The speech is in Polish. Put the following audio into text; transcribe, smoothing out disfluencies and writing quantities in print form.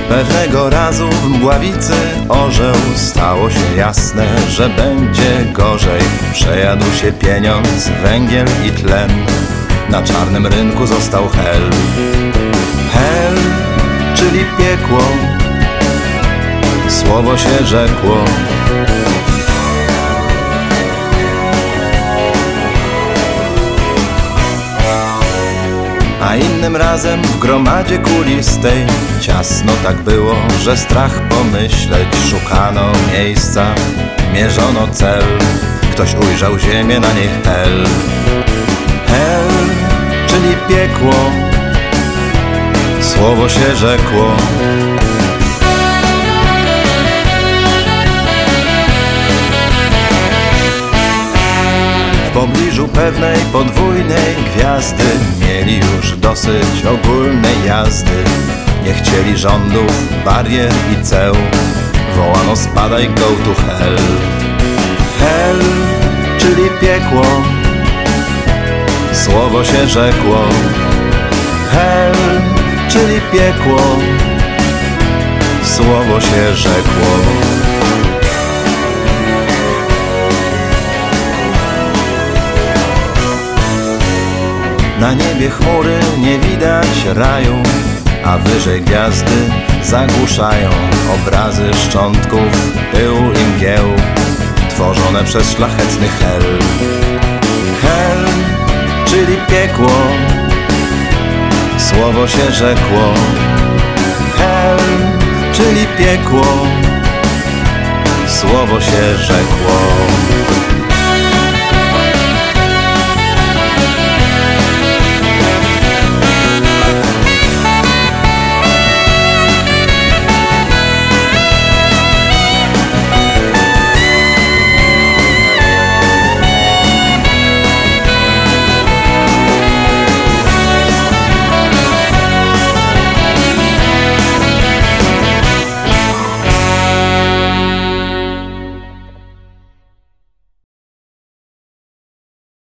Pewnego razu w mgławicy orzeł stało się jasne, że będzie gorzej. Przejadł się pieniądz, węgiel i tlen. Na czarnym rynku został hel. Hel, czyli piekło, słowo się rzekło. A innym razem w gromadzie kulistej ciasno tak było, że strach pomyśleć. Szukano miejsca, mierzono cel. Ktoś ujrzał ziemię, na niej hel. Hel, czyli piekło, słowo się rzekło. W pobliżu pewnej podwójnej gwiazdy mieli już dosyć ogólnej jazdy. Nie chcieli rządów, barier i ceł. Wołano spadaj, go to hell. Hell, czyli piekło, słowo się rzekło. Hell, czyli piekło, słowo się rzekło. Na niebie chmury, nie widać raju, a wyżej gwiazdy zagłuszają obrazy szczątków, pyłu i mgieł, tworzone przez szlachetny hel. Hel, czyli piekło, słowo się rzekło. Hel, czyli piekło, słowo się rzekło.